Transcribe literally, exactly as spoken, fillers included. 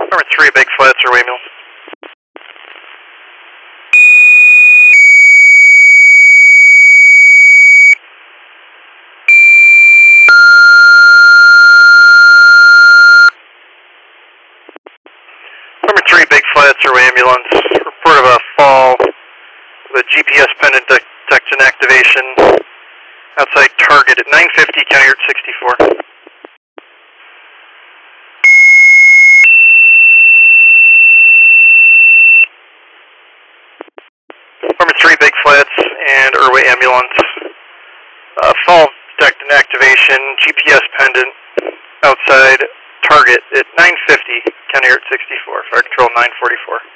Number three, Big Flats, or Waymill. Number three, Big Flats, or ambulance. Report of a fall with a G P S pendant detection activation outside target at nine fifty, County Route sixty-four. Number three, Big Flats and Irway ambulance. Uh, fall detect and activation, G P S pendant outside target at nine fifty, County Route sixty-four. Fire Control nine forty-four.